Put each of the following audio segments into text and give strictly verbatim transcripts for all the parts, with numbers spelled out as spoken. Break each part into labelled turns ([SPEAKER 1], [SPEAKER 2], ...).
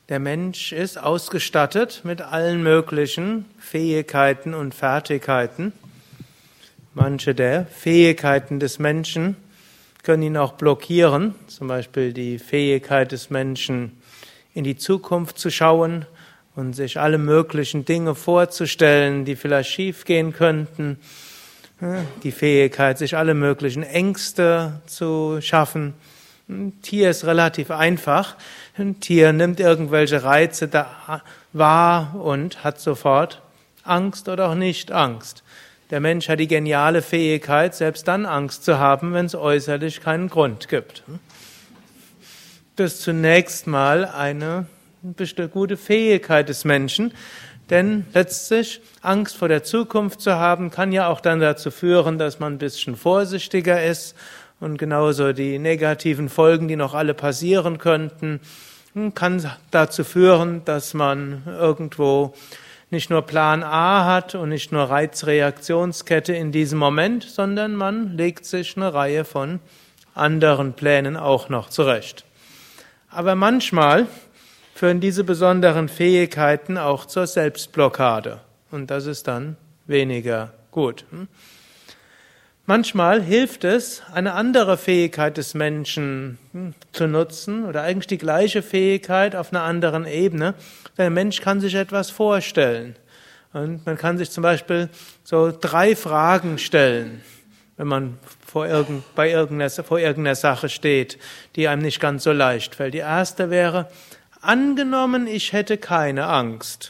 [SPEAKER 1] Der Mensch ist ausgestattet mit allen möglichen Fähigkeiten und Fertigkeiten. Manche der Fähigkeiten des Menschen können ihn auch blockieren, zum Beispiel die Fähigkeit des Menschen, in die Zukunft zu schauen und sich alle möglichen Dinge vorzustellen, die vielleicht schiefgehen könnten. Die Fähigkeit, sich alle möglichen Ängste zu schaffen. Ein Tier ist relativ einfach. Ein Tier nimmt irgendwelche Reize da wahr und hat sofort Angst oder auch nicht Angst. Der Mensch hat die geniale Fähigkeit, selbst dann Angst zu haben, wenn es äußerlich keinen Grund gibt. Das ist zunächst mal eine gute Fähigkeit des Menschen, denn letztlich Angst vor der Zukunft zu haben, kann ja auch dann dazu führen, dass man ein bisschen vorsichtiger ist und genauso die negativen Folgen, die noch alle passieren könnten, kann dazu führen, dass man irgendwo nicht nur Plan A hat und nicht nur Reizreaktionskette in diesem Moment, sondern man legt sich eine Reihe von anderen Plänen auch noch zurecht. Aber manchmal führen diese besonderen Fähigkeiten auch zur Selbstblockade. Und das ist dann weniger gut. Manchmal hilft es, eine andere Fähigkeit des Menschen zu nutzen oder eigentlich die gleiche Fähigkeit auf einer anderen Ebene. Der Mensch kann sich etwas vorstellen. Und man kann sich zum Beispiel so drei Fragen stellen, wenn man vor, irgend, bei irgendeiner, vor irgendeiner Sache steht, die einem nicht ganz so leicht fällt. Die erste wäre: Angenommen, ich hätte keine Angst.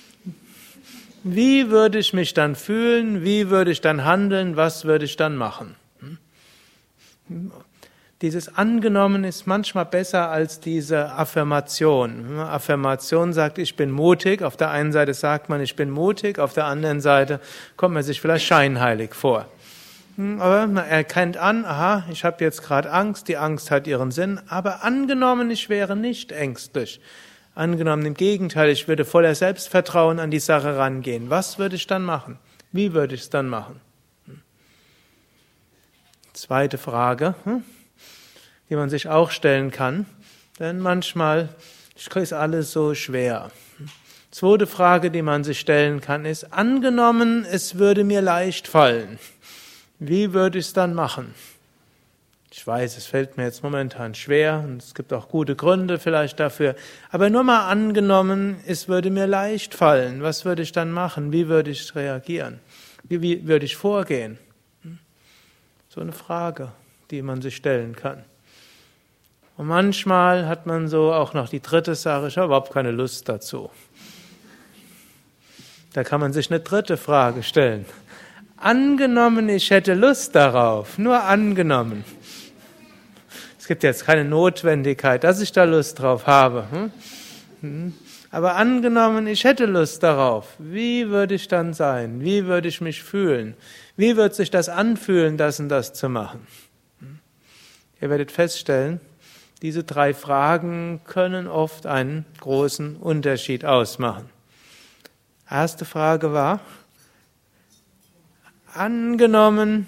[SPEAKER 1] Wie würde ich mich dann fühlen? Wie würde ich dann handeln? Was würde ich dann machen? Dieses Angenommen ist manchmal besser als diese Affirmation. Affirmation sagt, ich bin mutig. Auf der einen Seite sagt man, ich bin mutig. Auf der anderen Seite kommt man sich vielleicht scheinheilig vor. Aber man erkennt an, aha, ich habe jetzt gerade Angst, die Angst hat ihren Sinn, aber angenommen, ich wäre nicht ängstlich. Angenommen, im Gegenteil, ich würde voller Selbstvertrauen an die Sache rangehen. Was würde ich dann machen? Wie würde ich es dann machen? Zweite Frage, die man sich auch stellen kann, denn manchmal ist alles so schwer. Zweite Frage, die man sich stellen kann, ist: Angenommen, es würde mir leicht fallen. Wie würde ich es dann machen? Ich weiß, es fällt mir jetzt momentan schwer und es gibt auch gute Gründe vielleicht dafür. Aber nur mal angenommen, es würde mir leicht fallen. Was würde ich dann machen? Wie würde ich reagieren? Wie, wie würde ich vorgehen? So eine Frage, die man sich stellen kann. Und manchmal hat man so auch noch die dritte Sache: Ich habe überhaupt keine Lust dazu. Da kann man sich eine dritte Frage stellen. Angenommen, ich hätte Lust darauf, nur angenommen. Es gibt jetzt keine Notwendigkeit, dass ich da Lust drauf habe. Aber angenommen, ich hätte Lust darauf, wie würde ich dann sein? Wie würde ich mich fühlen? Wie wird sich das anfühlen, das und das zu machen? Ihr werdet feststellen, diese drei Fragen können oft einen großen Unterschied ausmachen. Erste Frage war: Angenommen,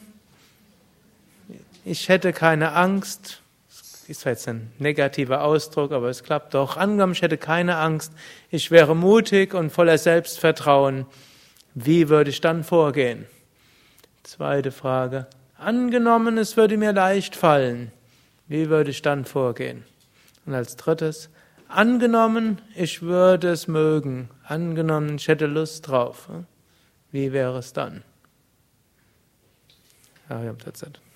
[SPEAKER 1] ich hätte keine Angst, das ist zwar jetzt ein negativer Ausdruck, aber es klappt doch. Angenommen, ich hätte keine Angst, ich wäre mutig und voller Selbstvertrauen. Wie würde ich dann vorgehen? Zweite Frage: Angenommen, es würde mir leicht fallen. Wie würde ich dann vorgehen? Und als drittes: Angenommen, ich würde es mögen. Angenommen, ich hätte Lust drauf. Wie wäre es dann? Ja, wir haben Zeit.